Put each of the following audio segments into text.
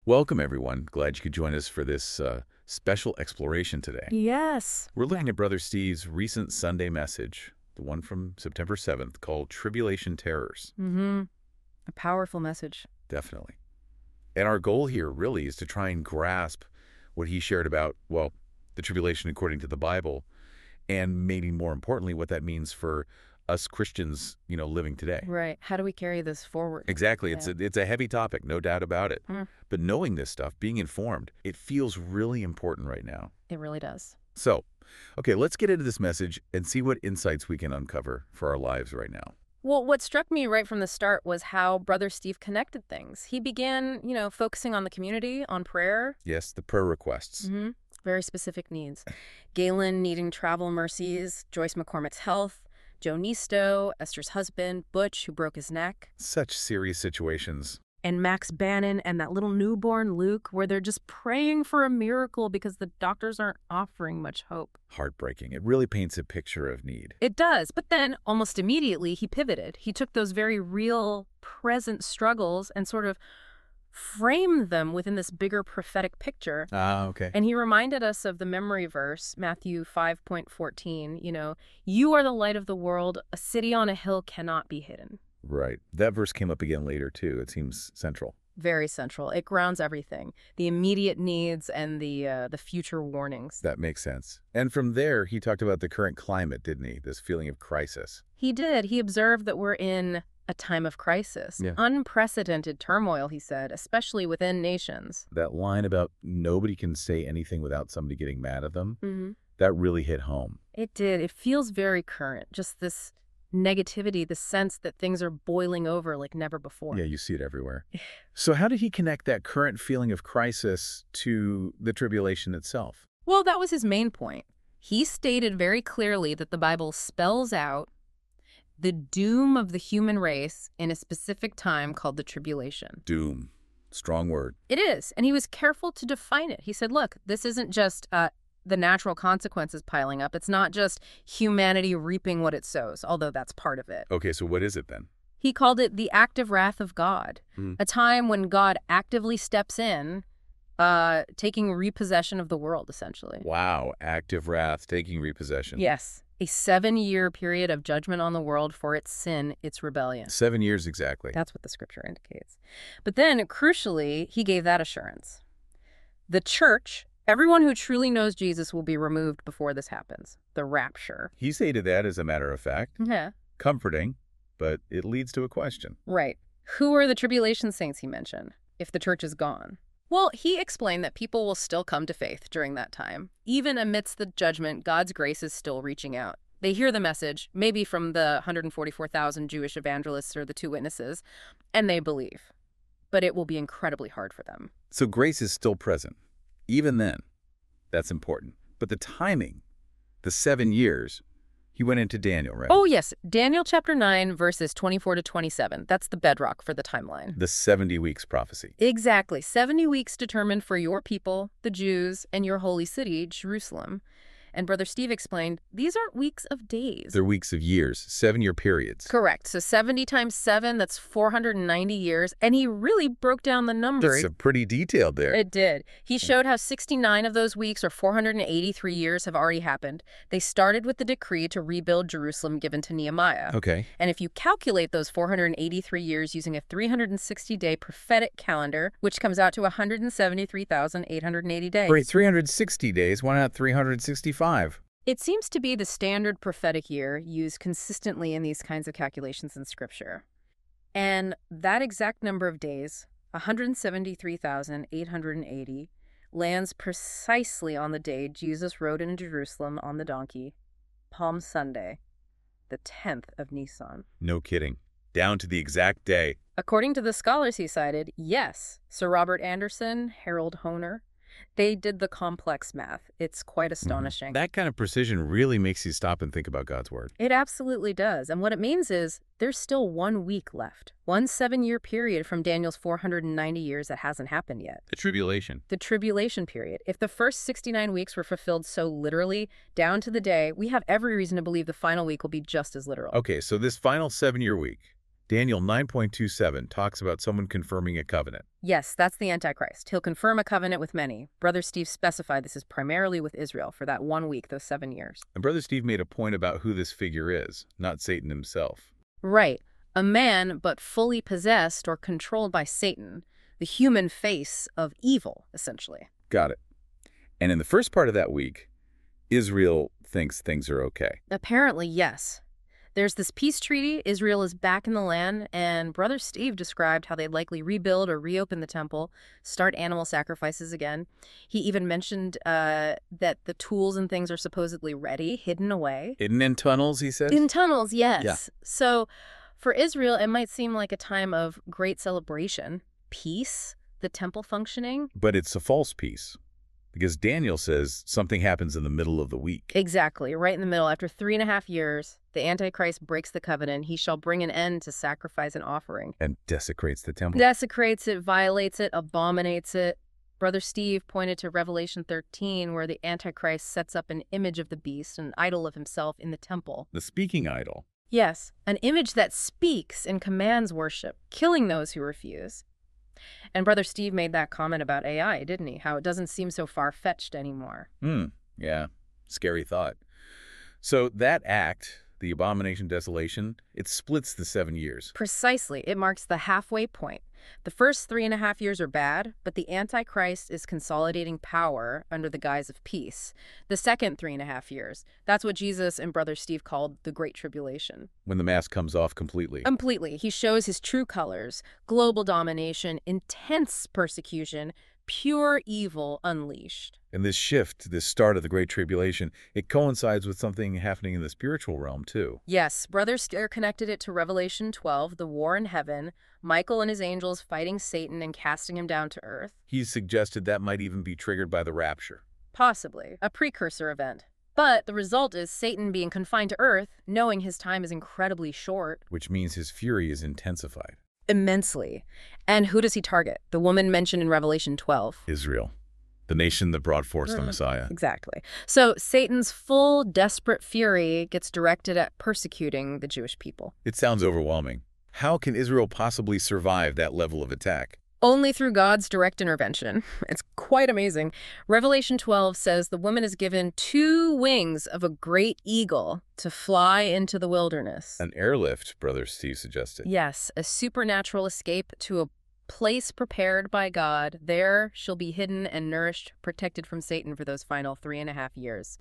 Welcome, everyone. Glad you could join us for this special exploration today. Yes. We're looking at Brother Steve's recent Sunday message, the one from September 7th, called Tribulation Terrors. Mm-hmm. A powerful message. Definitely. And our goal here really is to try and grasp what he shared about, well, the tribulation according to the Bible, and maybe more importantly, what that means for us Christians, living today. Right. How do we carry this forward? Exactly. Yeah. It's a heavy topic, no doubt about it. Mm. But knowing this stuff, being informed, it feels really important right now. It really does. So, okay, let's get into this message and see what insights we can uncover for our lives right now. Well, what struck me right from the start was how Brother Steve connected things. He began, focusing on the community, on prayer. Yes, the prayer requests. Mm-hmm. Very specific needs. Galen needing travel mercies, Joyce McCormick's health, Joe Nisto, Esther's husband, Butch, who broke his neck, Such serious situations. and Max Bannon and that little newborn Luke, where they're just praying for a miracle because the doctors aren't offering much hope. Heartbreaking. It really paints a picture of need. It does. But then, almost immediately, he pivoted. He took those very real, present struggles and sort of framed them within this bigger prophetic picture. Ah, okay. And he reminded us of the memory verse, Matthew 5:14, you are the light of the world. A city on a hill cannot be hidden. Right. That verse came up again later, too. It seems central. Very central. It grounds everything, the immediate needs and the future warnings. That makes sense. And from there, he talked about the current climate, didn't he? This feeling of crisis. He did. He observed that we're in a time of crisis. Yeah. Unprecedented turmoil, he said, especially within nations. That line about nobody can say anything without somebody getting mad at them, Mm-hmm. that really hit home. It did. It feels very current. Just this negativity, the sense that things are boiling over like never before. Yeah, you see it everywhere. So how did he connect that current feeling of crisis to the tribulation itself? Well, that was his main point. He stated very clearly that the Bible spells out the doom of the human race in a specific time called the tribulation. Doom. Strong word. It is. And he was careful to define it. He said, look, this isn't just the natural consequences piling up. It's not just humanity reaping what it sows, although that's part of it. Okay, so what is it then? He called it the active wrath of God, a time when God actively steps in, taking repossession of the world, essentially. Wow, active wrath, taking repossession. Yes, a 7-year period of judgment on the world for its sin, its rebellion. 7 years exactly. That's what the scripture indicates. But then, crucially, he gave that assurance. The church, everyone who truly knows Jesus, will be removed before this happens. The rapture. He stated that as a matter of fact. Yeah. Comforting, but it leads to a question. Right. Who are the tribulation saints he mentioned, if the church is gone? Well, he explained that people will still come to faith during that time. Even amidst the judgment, God's grace is still reaching out. They hear the message, maybe from the 144,000 Jewish evangelists or the 2 witnesses, and they believe. But it will be incredibly hard for them. So grace is still present. Even then, that's important. But the timing, the 7 years, he went into Daniel, right? Oh, yes. Daniel chapter 9, verses 24 to 27. That's the bedrock for the timeline. The 70 weeks prophecy. Exactly. 70 weeks determined for your people, the Jews, and your holy city, Jerusalem. And Brother Steve explained, these aren't weeks of days. They're weeks of years, 7-year periods. Correct. So 70 times 7, that's 490 years. And he really broke down the number. It's pretty detailed there. It did. He showed how 69 of those weeks, or 483 years, have already happened. They started with the decree to rebuild Jerusalem given to Nehemiah. Okay. And if you calculate those 483 years using a 360-day prophetic calendar, which comes out to 173,880 days. Wait, 360 days, why not 365? It seems to be the standard prophetic year used consistently in these kinds of calculations in Scripture. And that exact number of days, 173,880, lands precisely on the day Jesus rode into Jerusalem on the donkey, Palm Sunday, the 10th of Nisan. No kidding. Down to the exact day. According to the scholars he cited, yes, Sir Robert Anderson, Harold Honer, they did the complex math. It's quite astonishing. That kind of precision really makes you stop and think about God's word. It absolutely does. And what it means is there's still 1 week left. 1 7-year period from Daniel's 490 years that hasn't happened yet. The tribulation. The tribulation period. If the first 69 weeks were fulfilled so literally, down to the day, we have every reason to believe the final week will be just as literal. Okay, so this final 7-year week, Daniel 9.27 talks about someone confirming a covenant. Yes, that's the Antichrist. He'll confirm a covenant with many. Brother Steve specified this is primarily with Israel for that 1 week, those 7 years. And Brother Steve made a point about who this figure is, not Satan himself. Right. A man, but fully possessed or controlled by Satan, the human face of evil, essentially. Got it. And in the first part of that week, Israel thinks things are okay. Apparently, yes. There's this peace treaty, Israel is back in the land, and Brother Steve described how they'd likely rebuild or reopen the temple, start animal sacrifices again. He even mentioned that the tools and things are supposedly ready, hidden away. Hidden in tunnels, he says? In tunnels, yes. Yeah. So for Israel, it might seem like a time of great celebration, peace, the temple functioning. But it's a false peace, because Daniel says something happens in the middle of the week. Exactly, right in the middle. After 3.5 years, the Antichrist breaks the covenant. He shall bring an end to sacrifice and offering. And desecrates the temple. Desecrates it, violates it, abominates it. Brother Steve pointed to Revelation 13, where the Antichrist sets up an image of the beast, an idol of himself in the temple. The speaking idol. Yes, an image that speaks and commands worship, killing those who refuse. And Brother Steve made that comment about AI, didn't he? How it doesn't seem so far-fetched anymore. Yeah. Scary thought. So that act, the abomination desolation, it splits the 7 years. Precisely. It marks the halfway point. The first 3.5 years are bad, but the Antichrist is consolidating power under the guise of peace. The second 3.5 years, that's what Jesus and Brother Steve called the Great Tribulation. When the mask comes off completely. Completely. He shows his true colors: global domination, intense persecution, pure evil unleashed. And this shift, this start of the Great Tribulation, it coincides with something happening in the spiritual realm, too. Yes, Brother Scare connected it to Revelation 12, the war in heaven, Michael and his angels fighting Satan and casting him down to earth. He suggested that might even be triggered by the rapture. Possibly. A precursor event. But the result is Satan being confined to earth, knowing his time is incredibly short. Which means his fury is intensified. Immensely. And who does he target? The woman mentioned in Revelation 12. Israel. The nation that brought forth the Messiah. Exactly. So Satan's full, desperate fury gets directed at persecuting the Jewish people. It sounds overwhelming. How can Israel possibly survive that level of attack? Only through God's direct intervention. It's quite amazing. Revelation 12 says the woman is given 2 wings of a great eagle to fly into the wilderness. An airlift, Brother Steve suggested. Yes, a supernatural escape to a place prepared by God. There she'll be hidden and nourished, protected from Satan for those final 3.5 years,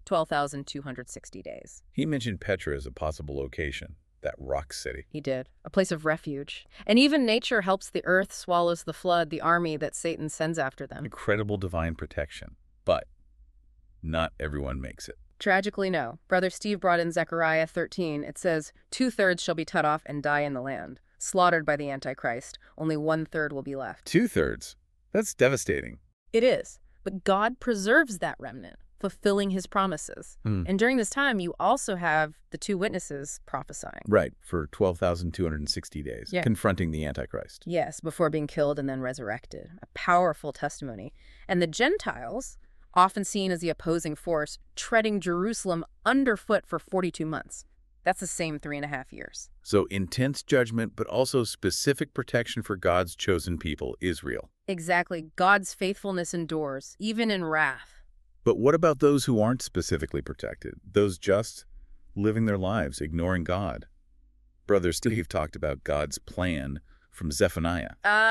12,260 days. He mentioned Petra as a possible location. That rock city. He did. A place of refuge. And even nature helps. The earth swallows the flood, the army that Satan sends after them. Incredible divine protection. But not everyone makes it. Tragically, no. Brother Steve brought in Zechariah 13. It says, 2/3 shall be cut off and die in the land, slaughtered by the Antichrist. Only 1/3 will be left. 2/3? That's devastating. It is. But God preserves that remnant, fulfilling his promises. And during this time, you also have the 2 witnesses prophesying. Right, for 12,260 days, confronting the Antichrist. Yes, before being killed and then resurrected. A powerful testimony. And the Gentiles, often seen as the opposing force, treading Jerusalem underfoot for 42 months. That's the same 3.5 years. So intense judgment, but also specific protection for God's chosen people, Israel. Exactly. God's faithfulness endures, even in wrath. But what about those who aren't specifically protected? Those just living their lives, ignoring God? Brother Steve talked about God's plan from Zephaniah.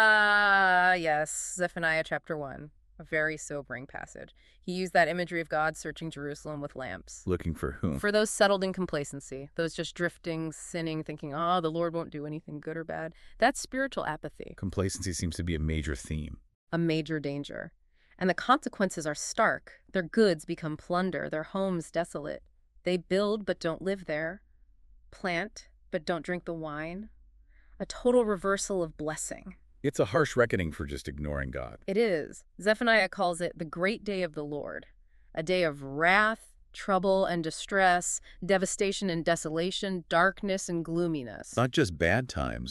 Yes. Zephaniah chapter 1. A very sobering passage. He used that imagery of God searching Jerusalem with lamps. Looking for whom? For those settled in complacency. Those just drifting, sinning, thinking, the Lord won't do anything good or bad. That's spiritual apathy. Complacency seems to be a major theme. A major danger. And the consequences are stark. Their goods become plunder, their homes desolate. They build but don't live there. Plant but don't drink the wine. A total reversal of blessing. It's a harsh reckoning for just ignoring God. It is. Zephaniah calls it the great day of the Lord. A day of wrath, trouble and distress, devastation and desolation, darkness and gloominess. Not just bad times,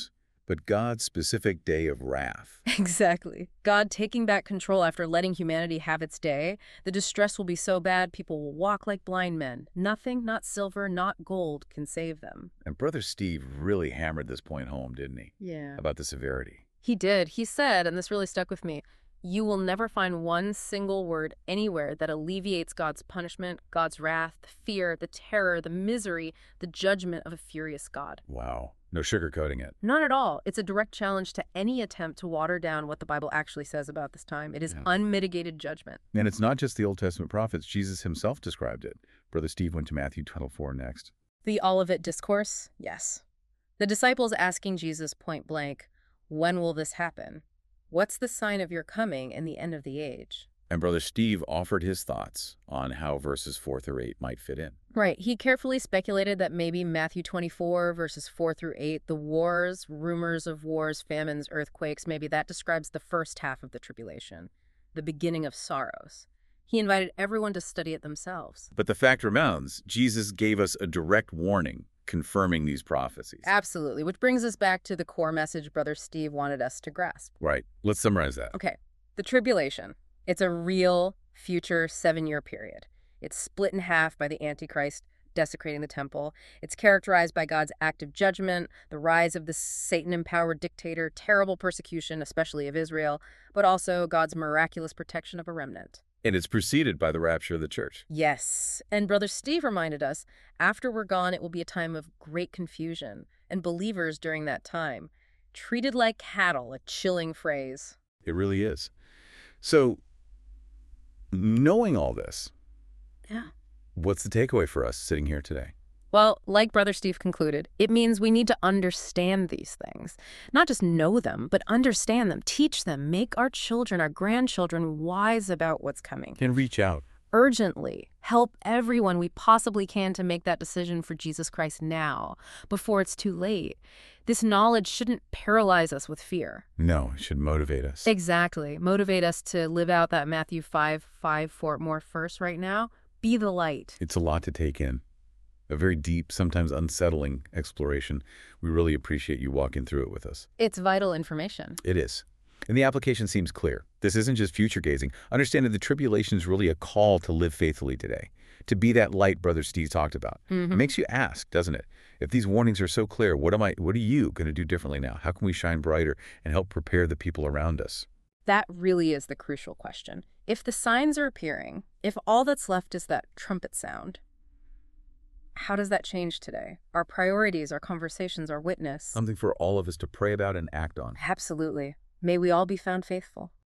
but God's specific day of wrath. Exactly. God taking back control after letting humanity have its day. The distress will be so bad people will walk like blind men. Nothing, not silver, not gold, can save them. And Brother Steve really hammered this point home, didn't he? Yeah. About the severity. He did. He said, and this really stuck with me, you will never find one single word anywhere that alleviates God's punishment, God's wrath, the fear, the terror, the misery, the judgment of a furious God. Wow. No sugarcoating it. Not at all. It's a direct challenge to any attempt to water down what the Bible actually says about this time. It is unmitigated judgment. And it's not just the Old Testament prophets. Jesus himself described it. Brother Steve went to Matthew 24 next. The Olivet Discourse? Yes. The disciples asking Jesus point blank, when will this happen? What's the sign of your coming and the end of the age? And Brother Steve offered his thoughts on how verses 4 through 8 might fit in. Right. He carefully speculated that maybe Matthew 24, verses 4 through 8, the wars, rumors of wars, famines, earthquakes, maybe that describes the first half of the tribulation, the beginning of sorrows. He invited everyone to study it themselves. But the fact remains, Jesus gave us a direct warning confirming these prophecies. Absolutely. Which brings us back to the core message Brother Steve wanted us to grasp. Right. Let's summarize that. Okay. The tribulation. It's a real future 7-year period. It's split in half by the Antichrist desecrating the temple. It's characterized by God's active judgment, the rise of the Satan-empowered dictator, terrible persecution, especially of Israel, but also God's miraculous protection of a remnant. And it's preceded by the rapture of the church. Yes. And Brother Steve reminded us, after we're gone, it will be a time of great confusion. And believers during that time, treated like cattle, a chilling phrase. It really is. So, knowing all this, what's the takeaway for us sitting here today? Well, like Brother Steve concluded, it means we need to understand these things. Not just know them, but understand them, teach them, make our children, our grandchildren wise about what's coming. And reach out. Urgently help everyone we possibly can to make that decision for Jesus Christ now, before it's too late. This knowledge shouldn't paralyze us with fear. No, it should motivate us. Exactly. Motivate us to live out that Matthew 5:4 more first right now. Be the light. It's a lot to take in. A very deep, sometimes unsettling exploration. We really appreciate you walking through it with us. It's vital information. It is. And the application seems clear. This isn't just future gazing. Understand that the tribulation is really a call to live faithfully today, to be that light Brother Steve talked about. It makes you ask, doesn't it? If these warnings are so clear, what are you going to do differently now? How can we shine brighter and help prepare the people around us? That really is the crucial question. If the signs are appearing, if all that's left is that trumpet sound, how does that change today? Our priorities, our conversations, our witness? Something for all of us to pray about and act on. Absolutely. May we all be found faithful.